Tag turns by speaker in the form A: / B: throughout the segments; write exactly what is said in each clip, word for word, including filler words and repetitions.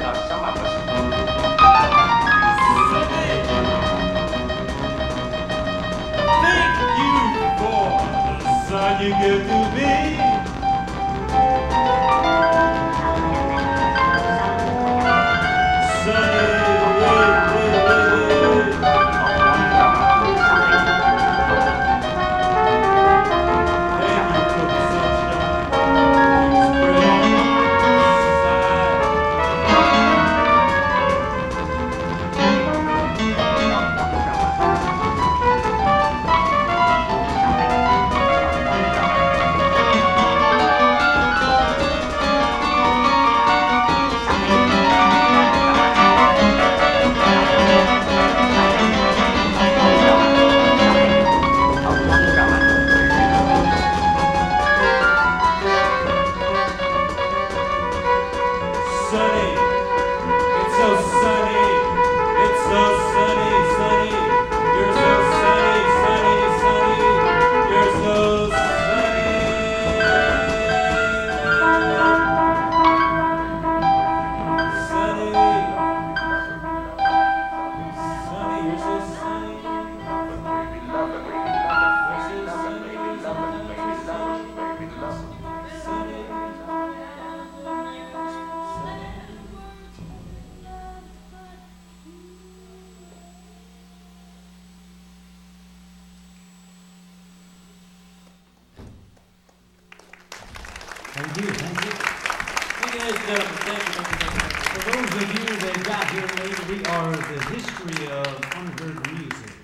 A: You give to me.
B: Thank you, thank you. Thank you, ladies and gentlemen. Thank you, thank you, thank you. For those of you that got here late, we are the history of unheard music.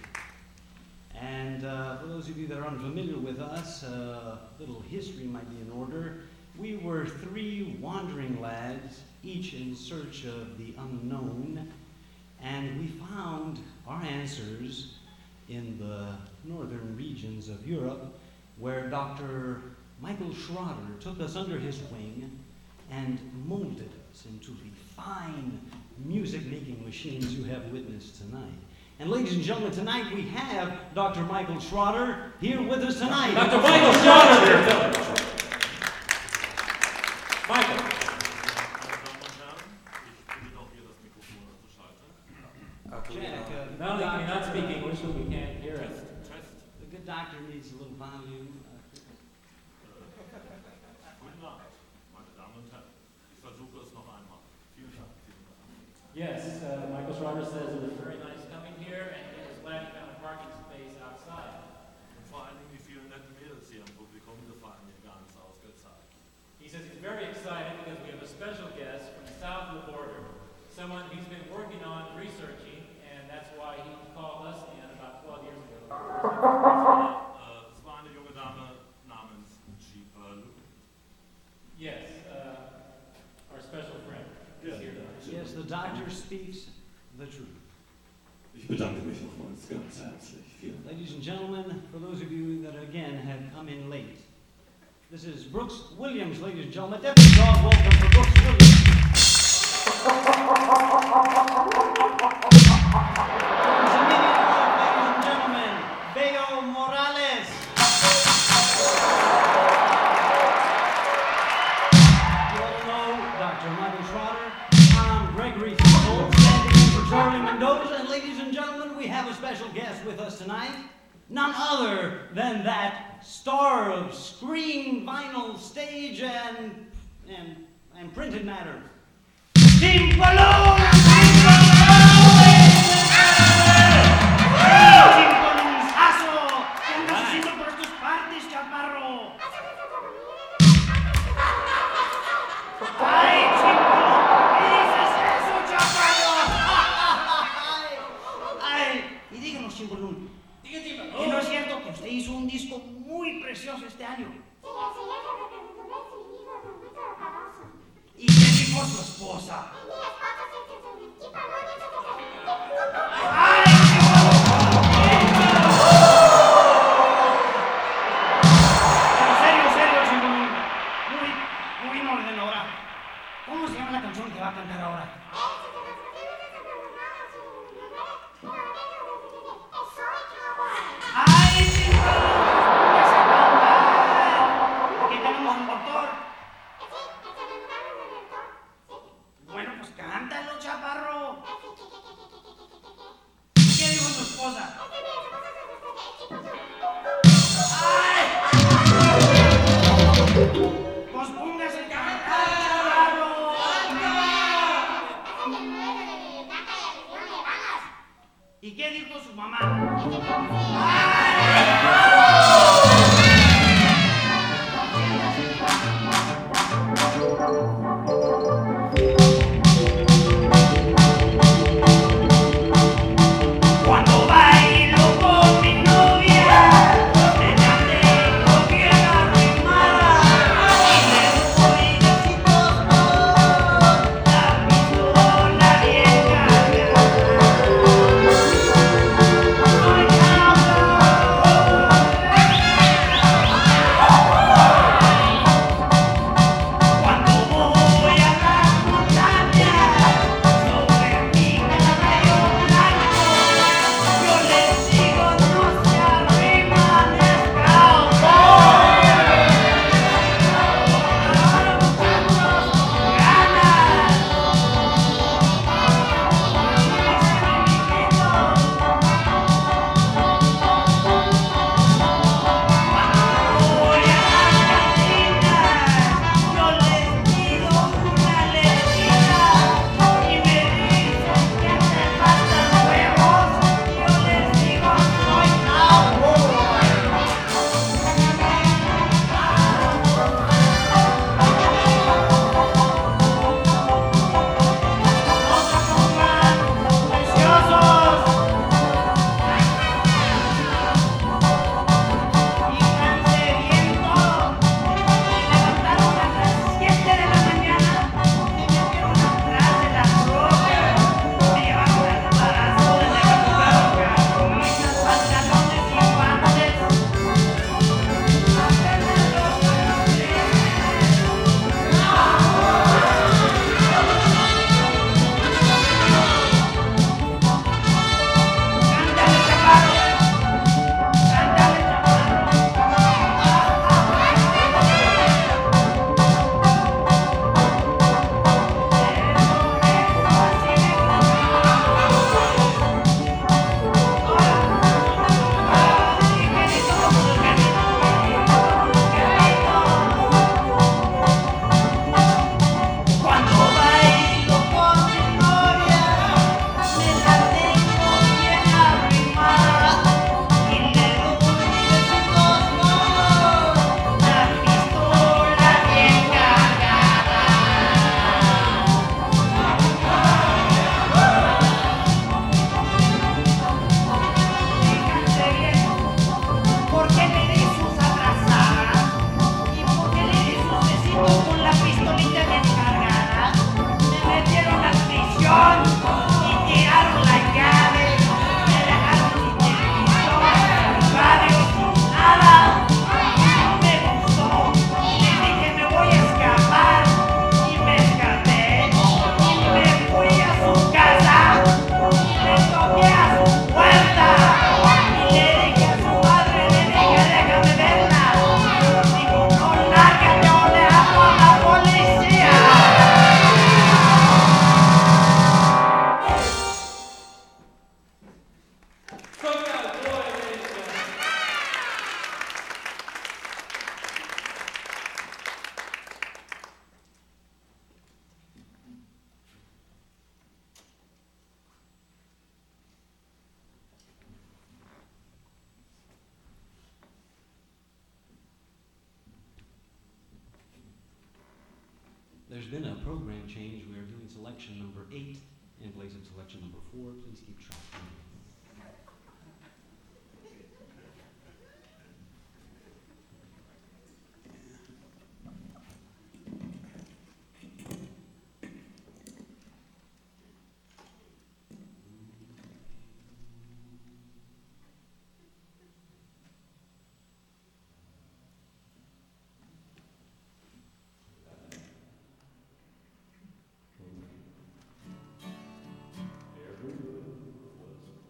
B: And uh, for those of you that are unfamiliar with us, a uh, little history might be in order. We were three wandering lads, each in search of the unknown, and we found our answers in the northern regions of Europe, where Doctor Michael Schroeder took us under his wing and molded us into the fine music-making machines you have witnessed tonight. And ladies and gentlemen, tonight we have Doctor Michael Schroeder here with us tonight.
A: Doctor Michael Schroeder! Michael.
B: Jack, uh,
A: Not only can you not speak English, but we can't hear it.
B: The good doctor needs a little volume.
A: Yes, uh, Michael Schroeder says it was very nice coming here, and he was glad he found a parking space outside. He says he's very excited because we have a special guest from south of the border, someone he's been working on researching, and that's why he called us in about twelve years ago. Yes, uh, our special friend is here tonight.
B: Yes, the doctor speaks the truth.
C: Ich bedanke mich nochmals ganz herzlich. Vielen Dank.
B: Ladies and gentlemen, for those of you that again have come in late, this is Brooks Williams, ladies and gentlemen. Deputy Dog, welcome for Brooks Williams. His immediate left, ladies and gentlemen, Beo Morales. You all know Doctor Michael Schroeder, Tom Gregory Sickles, standing in for Charlie Mendoza, and ladies and gentlemen, we have a special guest with us tonight. None other than that star of screen, vinyl, stage, and and and printed matter. Tim Palone! Tim Palone! ¿Qué andas haciendo por estas partes, chaparro? ¡Ay, Tim Palone! ¿Qué dices eso, chaparro? ¡Ay! Y díganos, Tim Palone, ¿y no es cierto que usted hizo un disco muy precioso este año? ¿Y qué dijo su esposa? ¡Ay, pero serio, serio, señor. Muy, muy en orden ahora. ¿Cómo se llama la canción que va a cantar ahora? ¡Ay, sí! ¡Ya se canta! Aquí tenemos un doctor. Bueno, pues canta. Pues póngase a cantar, chaval. ¿Y qué dijo su mamá? Cuando bailo con mi novia, me la tengo bien arrimada y le doy besitos con la pistola bien cargada.
D: There's been a program change. We are doing selection number eight in place of selection number four. Please keep track.
C: Every word was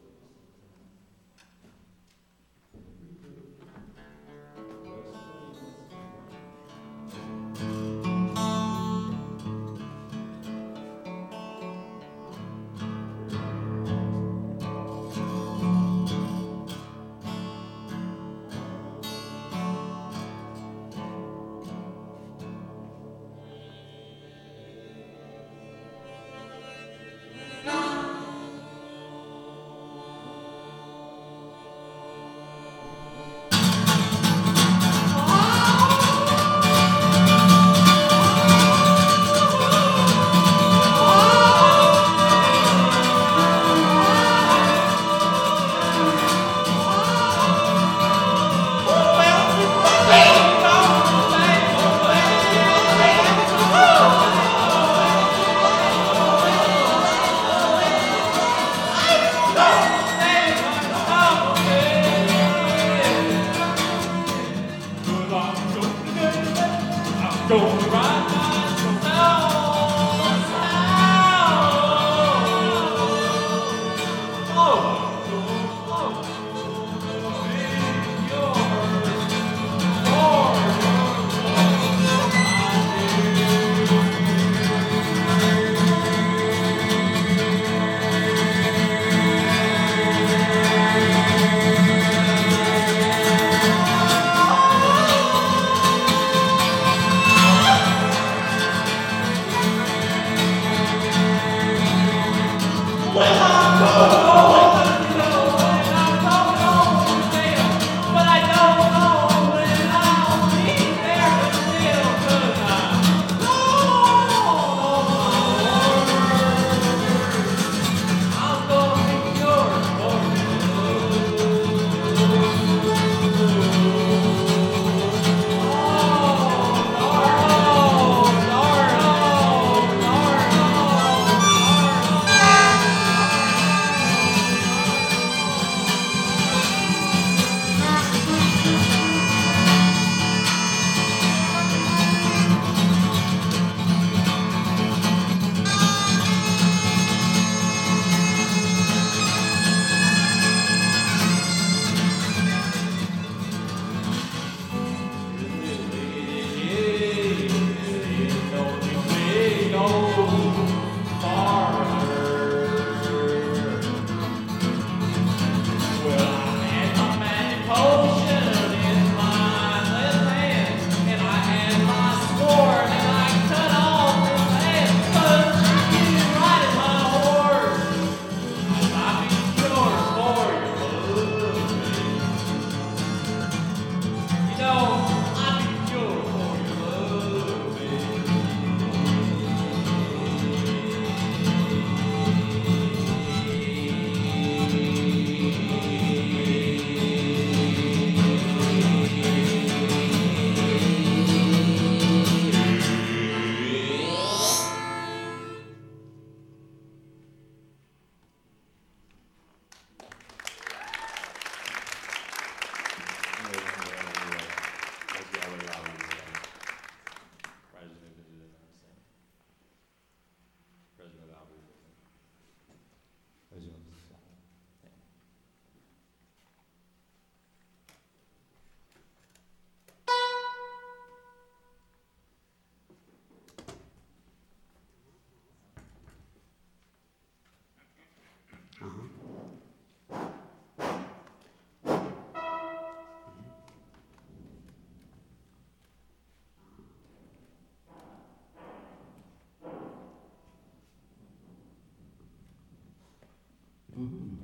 B: Mm-hmm.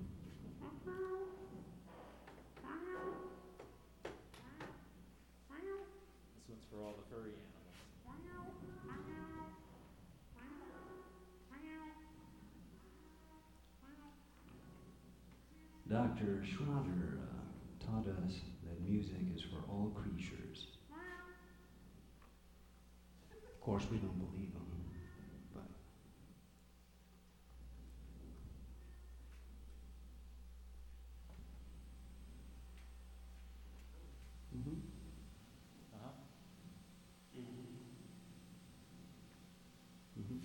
A: This one's for all the furry animals.
D: Doctor Schroeder uh, taught us that music is for all creatures. Of course, we don't believe him, but mm-hmm.
A: Uh-huh.
D: Mm-hmm.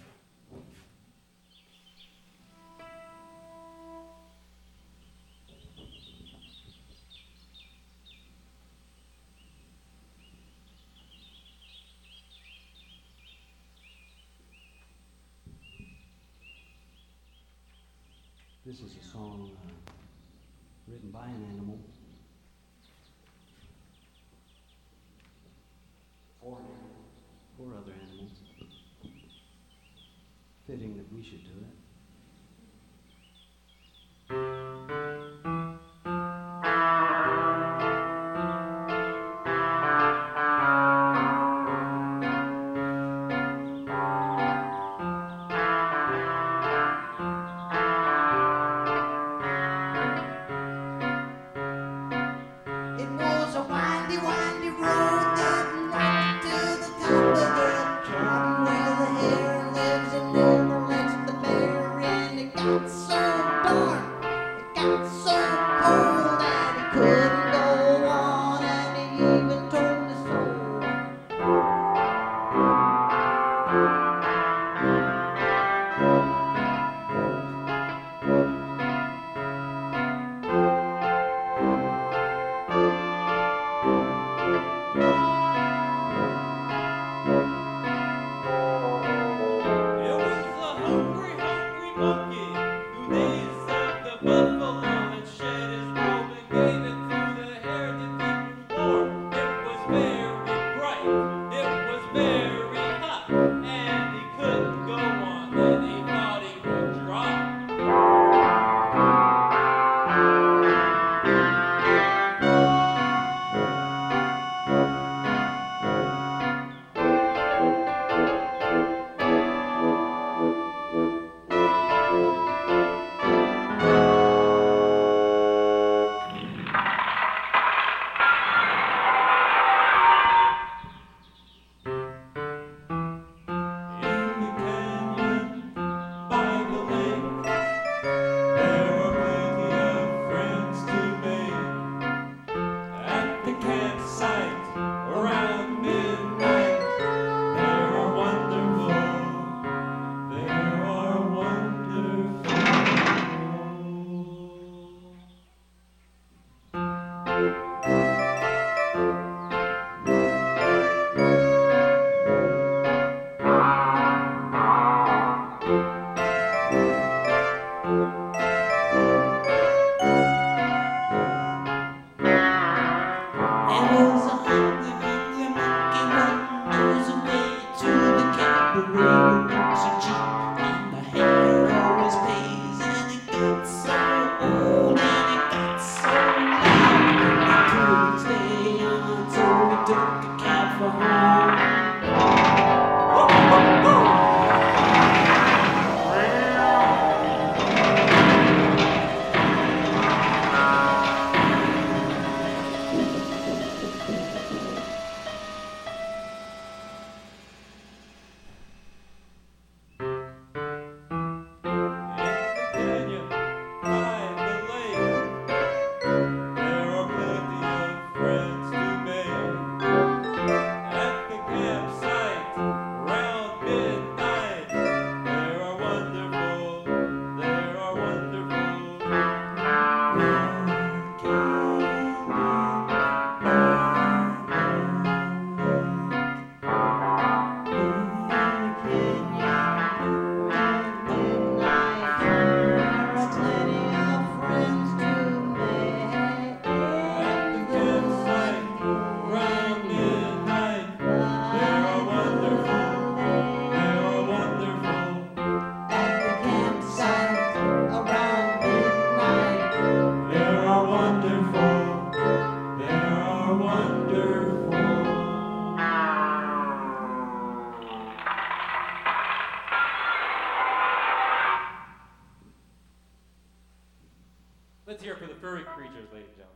D: This is a song uh, written by an animal for for other animals. Fitting that we should do it.
E: It was a windy, windy road that led to the top of the mountain where the hare lives and never lets the bear
A: Let's hear it for the furry creatures, ladies and gentlemen.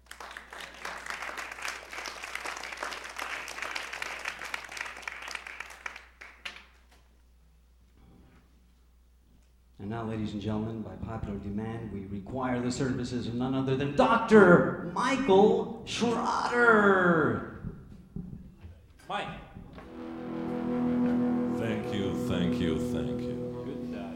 D: And now, ladies and gentlemen, by popular demand, we require the services of none other than Doctor Michael Schroeder.
A: Mike.
C: Thank you, thank you, thank you.
A: Good job.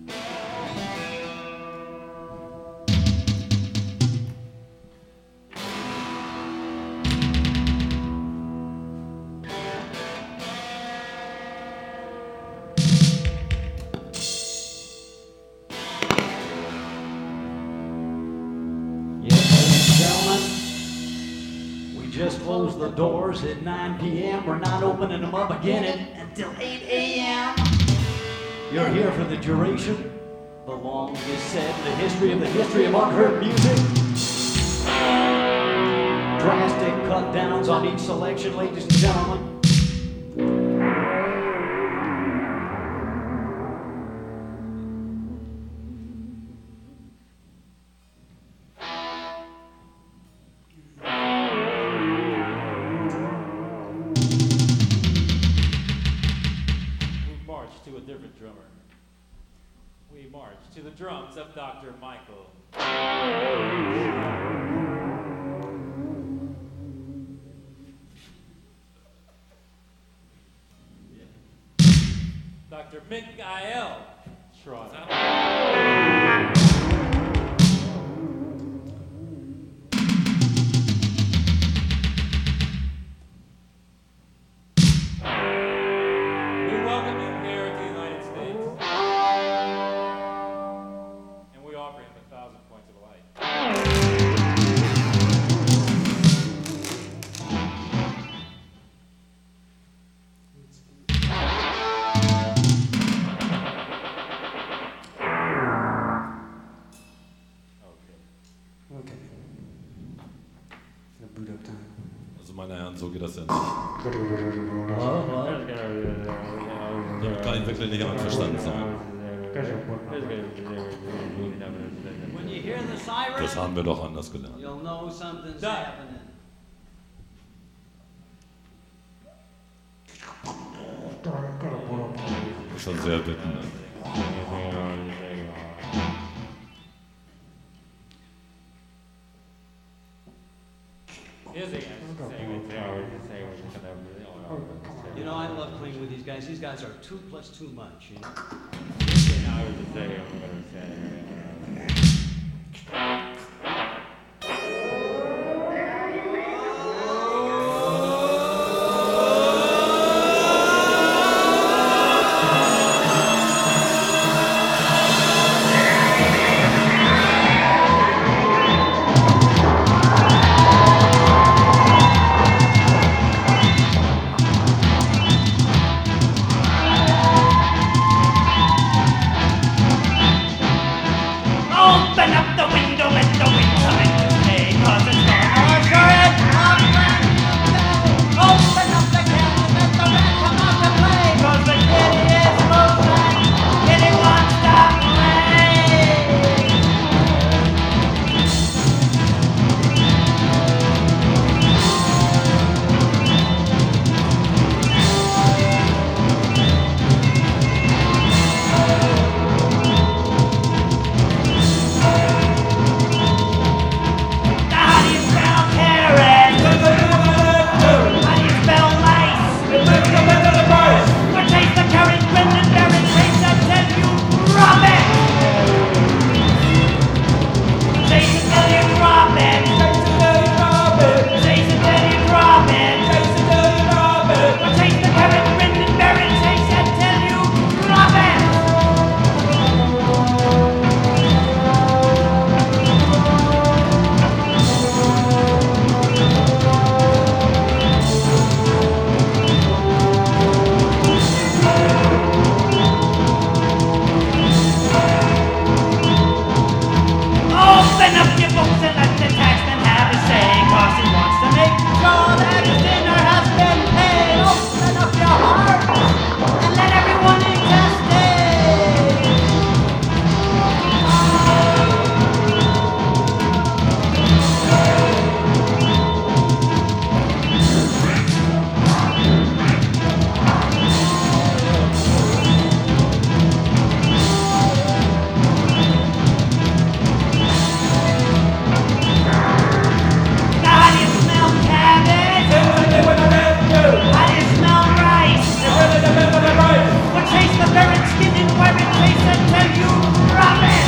B: Just closed the doors at nine p.m. We're not opening them up again until eight a.m. You're here for the duration, the longest set in the history of the history of unheard music. Drastic cut downs on each selection, ladies and gentlemen.
A: To a different drummer. We march to the drums of Doctor Michael.
B: Yeah.
A: Doctor Mikael Schroeder. We welcome him here to the United States, and we offer him a thousand points of light.
F: Okay. Gonna boot up time.
C: Also meine Herren, so geht das ja nicht. Der kann wirklich nicht einverstanden sein.
B: When you hear the siren,
C: Das haben wir doch anders gelernt.
B: you'll know something's
A: Done.
B: happening.
C: Schon sehr bitten. Ne?
A: Is he?
B: You know, I love playing with these guys. These guys are two plus too much, you know?
E: Open up the window, let the wind come in to stay, 'cause it's gonna sure it up when you say. Open up the cannon, let the band come out to play, 'cause the kitty is loose and kitty wants to play. How do you spell carrot? How do you spell lice? Or taste the carrot, Brendan Barrett, taste that till you drop it. Taste it till you drop it. Taste it till you drop it. Or taste the carrot, Brendan Barrett, taste it till you drop it. Open up your books and let the taxman have his say, 'cause he wants to make sure that his dinner has been paid. Open up your heart and let everyone in test it. Now how do you smell cabbage? How do you smell rice? Or taste the barren skin and wear it, taste it till you drop it.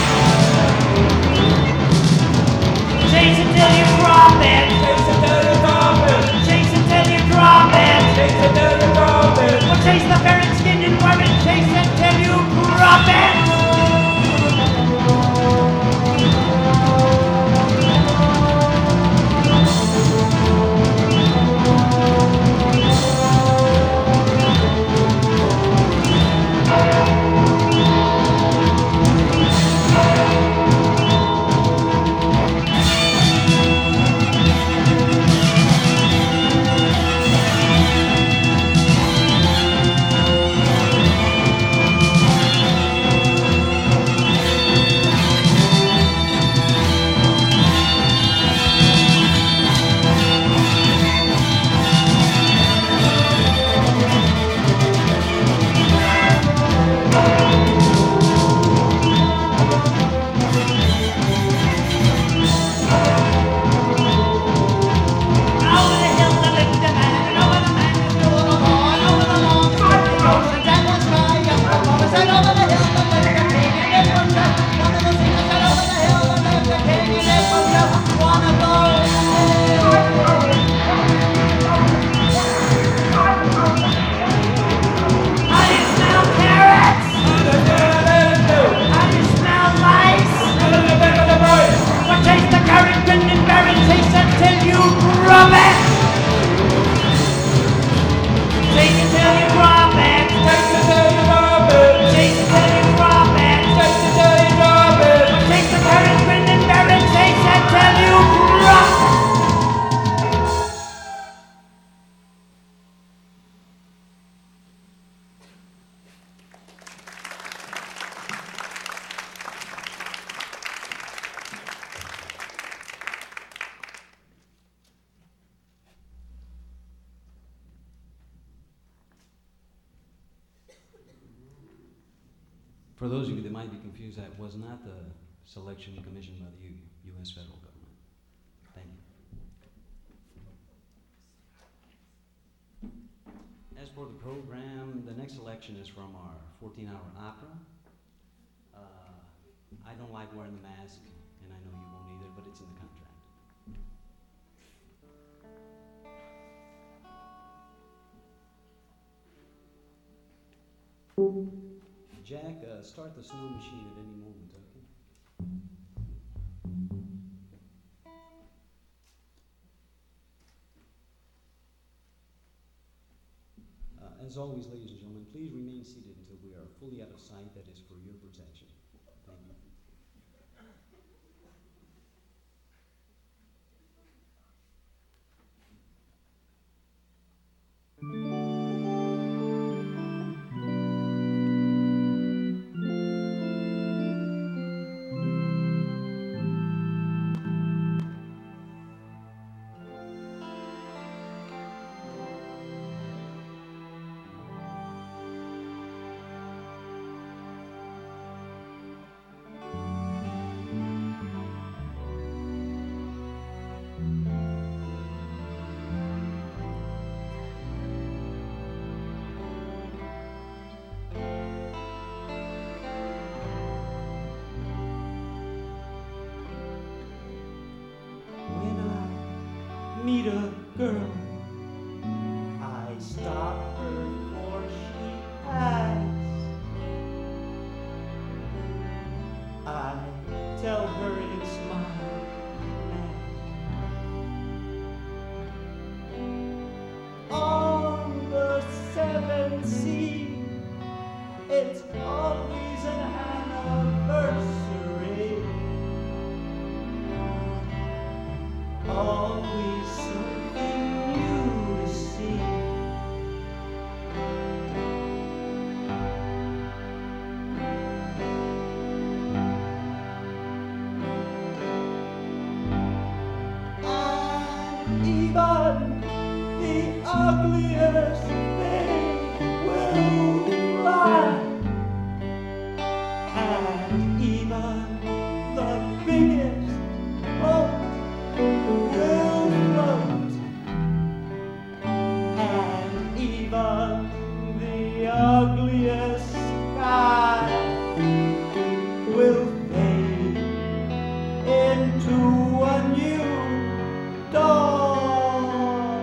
E: Taste it till you drop it. Taste it till you drop it. Or taste the barren skin and wear it, taste it till you drop it.
D: For those of you that might be confused, that was not the selection commissioned by the U- U.S. federal government. Thank you. As for the program, the next selection is from our fourteen-hour opera. Uh, I don't like wearing the mask, and I know you won't either, but it's in the contract. Jack, uh, start the snow machine at any moment, okay? Uh, as always, ladies and gentlemen, please remain seated until we are fully out of sight. That is for your protection. Thank you.
E: Meet a girl, I stop her for she asks. I tell her it's my man. On the seventh sea, it's always an anniversary. Always something new to see. And even the ugliest thing will fly. And even the biggest boat will float, and even the ugliest sky will fade into a new dawn.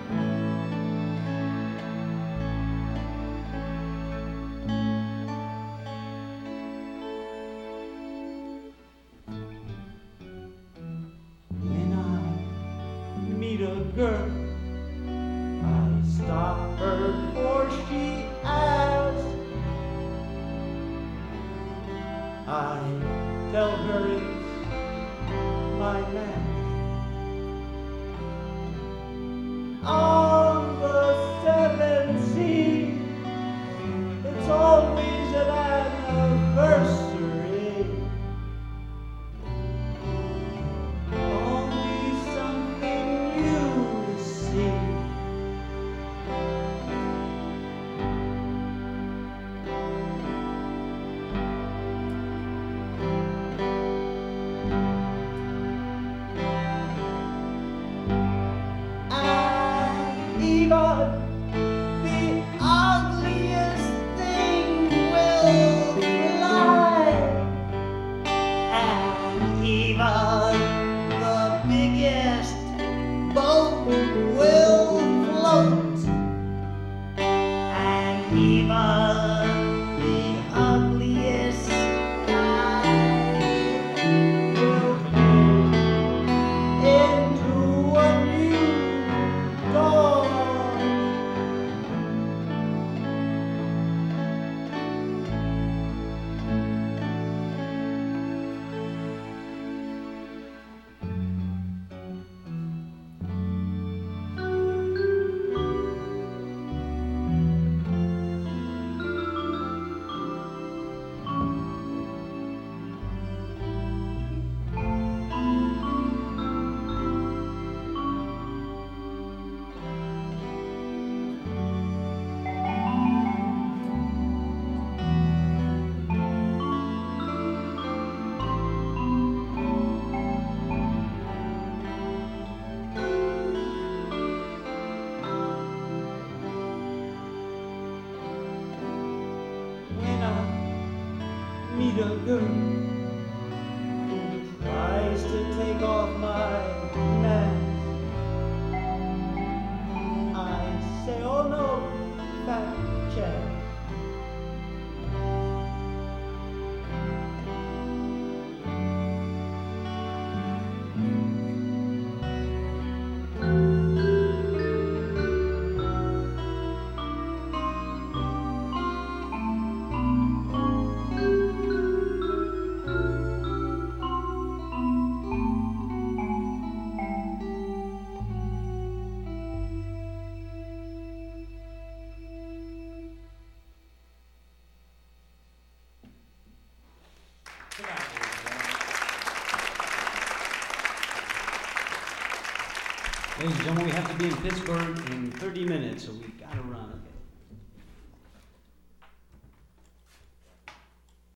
E: When I meet a girl, I stop her for she asks. I tell her it's my man. On the seventh sea, it's always an anniversary. Always something new to see. And even the ugliest thing will fly. And even the biggest boat will float. And even the ugliest sky will fade into a new dawn. meet a girl who tries to take off my mask. I say, oh no, fat chap.
A: Come on, ladies and gentlemen.
D: Ladies and gentlemen, we have to be in Pittsburgh in thirty minutes, so we've got to run.